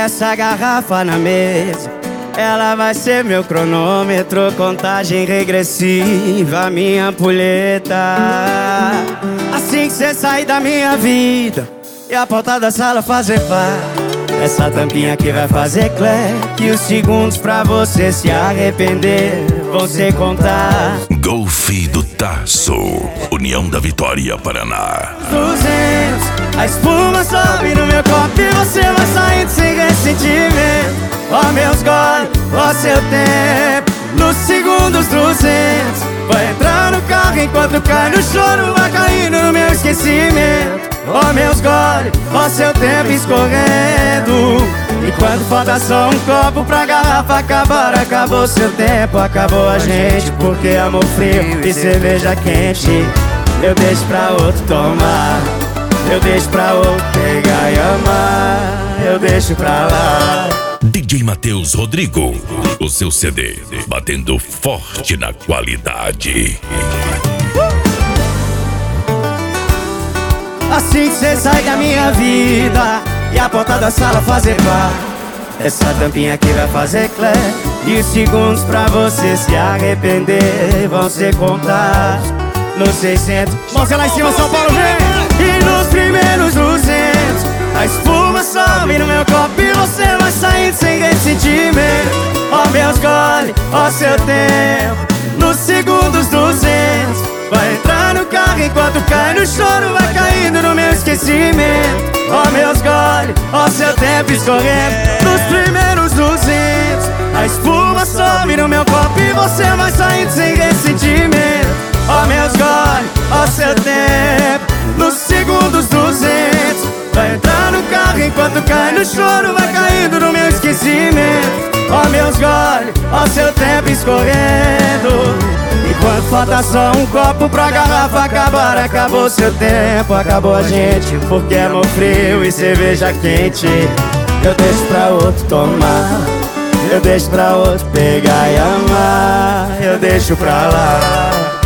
essa garrafa na mesa, ela vai ser meu cronômetro, contagem regressiva, minha ampulheta. Assim que cê sair da minha vida e a porta da sala fazer pá, essa tampinha aqui vai fazer clack, e os segundos pra você se arrepender vão ser contar. Golfe do Taço, União da Vitória, Paraná. 200, a espuma sobe no meu copo e você vai saindo sem ressentimento. Ó meus goles, ó seu tempo, nos segundos 200. Vai entrar no carro enquanto cai no choro, vai caindo no meu esquecimento. Ó meus goles, ó seu tempo escorrendo. E quando falta só um copo pra garrafa acabar, acabou seu tempo, acabou a gente. Porque amor frio e cerveja quente eu deixo pra outro tomar, eu deixo pra outro pegar e amar, eu deixo pra lá. DJ Matheus Rodrigo, o seu CD batendo forte na qualidade. Assim que cê sai da minha vida e a porta da sala fazer pá, essa tampinha aqui vai fazer clack, e os segundos pra você se arrepender vão ser contados. Nos 600, mãozinha lá em cima, São Paulo, vem! E nos primeiros 200, a espuma sobe no meu copo e você vai saindo sem ressentimento. Ó meus goles, ó seu tempo, nos segundos 200. Vai entrar no carro enquanto cai no choro, vai caindo no meu esquecimento. Ó meus goles, ó seu tempo escorrendo. Nos primeiros 200, a espuma sobe no meu copo e você vai saindo sem ressentimento. Ó meus goles, ó seu tempo, nos segundos 200. Vai entrar no carro enquanto cai no choro, vai caindo no meu esquecimento. Ó meus goles, ó seu tempo escorrendo. E quando falta só um copo pra garrafa acabar, acabou seu tempo, acabou a gente. Porque amor frio e cerveja quente eu deixo pra outro tomar, eu deixo pra outro pegar e amar, eu deixo pra lá.